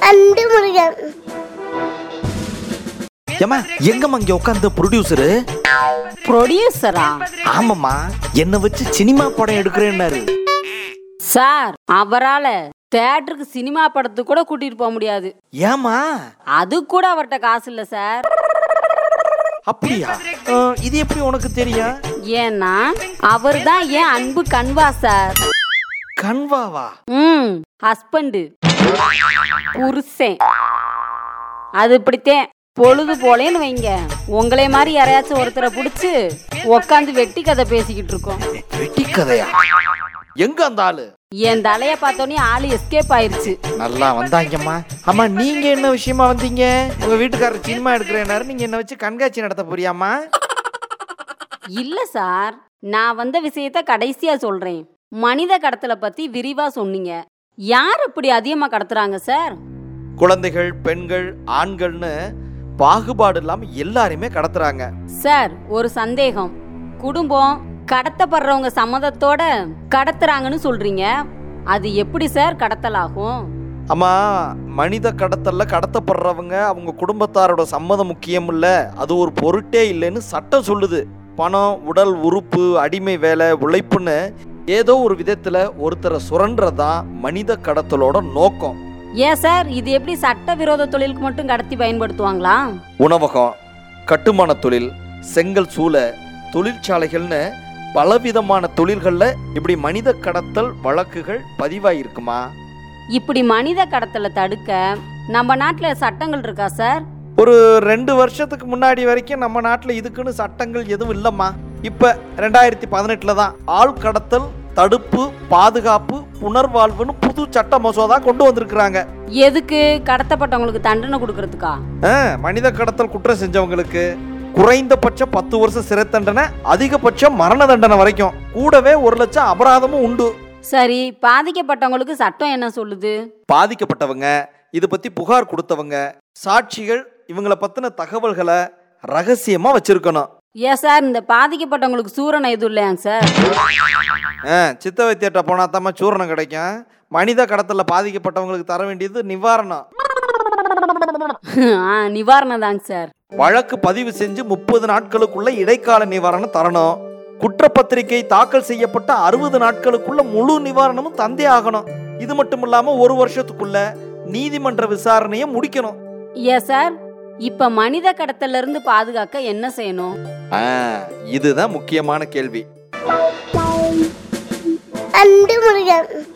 And Murugan. ஏமா எங்கம்மா இங்க உட்காந்து ப்ரொடியூசரு? ப்ரொடியூசரா? ஆமாம்மா, என்ன வச்சு சினிமா படம் எடுக்கிறேன்னாரு சார். அவரால தியேட்டருக்கு சினிமா படத்துக்கு கூட கூட்டிட்டு போக முடியாது. ஏமா? அது கூட அவர்கிட்ட காசு இல்ல சார். அப்படியா? இது எப்படி உனக்கு தெரியும்? ஏன்னா அவர் தான் என் அன்பு கன்வா சார். கன்வாவா? ஹஸ்பண்ட், புருஷன். அது இப்படித்தேன். பொழுது போலேன்னு வைங்க, உங்களே மாதிரி யாரையாச்சும் ஒருத்தரை பிடிச்சு உக்காந்து வெட்டி கதை பேசிக்கிட்டு இருக்கோம். வெட்டி கதையா? எங்க அந்த ஆளு? என் தலைய பார்த்தோன்னே ஆளு எஸ்கேப் ஆயிருச்சு. நல்லா வந்தாங்கம்மா. அம்மா, நீங்க என்ன விஷயமா வந்தீங்க? உங்க வீட்டுக்காரர் சினிமா எடுக்கிறேன்னாரு, நீங்க என்ன வச்சு கண்காட்சி நடத்த போறியாமா? இல்ல சார், நான் வந்த விஷயத்த கடைசியா சொல்றேன். மனித கடத்தலை பத்தி விரிவா சொன்னீங்க. யார் இப்படி அதிகமா கடத்துறாங்க சார்? குழந்தைகள், பெண்கள், ஆண்கள்னு பாகுபாடு இல்லாம எல்லாருமே கடத்துறாங்க சார். ஒரு சந்தேகம். குடும்பம் கடத்தப்படுறவங்க சம்மதத்தோட கடத்துறாங்கன்னு சொல்றீங்க. அது எப்படி சார் கடத்தலாகும்? அம்மா, மனித கடத்தல்ல கடத்தப்படுறவங்க அவங்க குடும்பத்தாரோட சம்மதம் முக்கியம் இல்ல, அது ஒரு பொருட்டே இல்லைன்னு சட்டம் சொல்லுது. பணம், உடல் உறுப்பு, அடிமை வேலை, உழைப்புன்னு ஏதோ ஒரு விதத்துல ஒருத்தரை சுரன்றதான் மனித கடத்தலோட நோக்கம். ஏன் சார், இது எப்படி சட்ட விரோத தொழிலுக்கு மட்டும் கடத்தி பயன்படுத்துவாங்களா? உணவகம், கட்டுமான தொழில், செங்கல் சூளை, தொழிற்சாலைகள்னு பலவிதமான தொழில்கள்ல இப்படி மனித கடத்தல் வழக்குகள் பதிவாயிருக்குமா? இப்படி மனித கடத்தலை தடுக்க நம்ம நாட்டுல சட்டங்கள் இருக்கா சார்? ஒரு 2 வருஷத்துக்கு முன்னாடி வரைக்கும் நம்ம நாட்டுல இதுக்குன்னு சட்டங்கள் எதுவும் இல்லம்மா. இப்ப 2018 தான் ஆள் கடத்தல் தடுப்பு, பாதுகாப்பு, புனர்வாழ்வுன்னு புது சட்ட மசோதா கொண்டு வந்திருக்கிறாங்க. எதுக்கு? கடத்தப்பட்டவங்களுக்கு தண்டனை கொடுக்கறதுக்கா? மனித கடத்தல் குற்றம் செஞ்சவங்களுக்கு குறைந்தபட்சம் 10 வருஷம் சிறை தண்டனை, அதிகபட்சம் மரண தண்டனை வரைக்கும், கூடவே 1 லட்சம் அபராதமும் உண்டு. சரி, பாதிக்கப்பட்டவங்களுக்கு சட்டம் என்ன சொல்லுது? பாதிக்கப்பட்டவங்க, இது பத்தி புகார் கொடுத்தவங்க, சாட்சிகள் இவங்களை பத்தின தகவல்களை ரகசியமா வச்சிருக்கணும். ஏன் சார், இந்த பாதிக்கப்பட்டவங்களுக்கு சூரணம் எதுவும் இல்லையாங்க சார்? சித்த வைத்தியர்கிட்ட போனா தாம்மா சூரணம் கிடைக்கும். மனித கடத்தல பாதிக்கப்பட்டவங்களுக்கு தர வேண்டியது நிவாரணம். நிவாரணம் தாங்க சார். வழக்கு பதிவு செஞ்சு 30 நாட்களுக்குள்ள இடைக்கால நிவாரணம் தரணும். குற்றப்பத்திரிகை தாக்கல் செய்யப்பட்ட 60 நாட்களுக்குள்ள முழு நிவாரணமும் தந்தே ஆகணும். இது மட்டும் இல்லாம 1 வருஷத்துக்குள்ள நீதிமன்ற விசாரணையை முடிக்கணும். ஏன் சார், இப்ப மனித கடத்தல இருந்து பாதுகாக்க என்ன செய்யணும்? இதுதான் முக்கியமான கேள்வி. அண்டு முருகன்.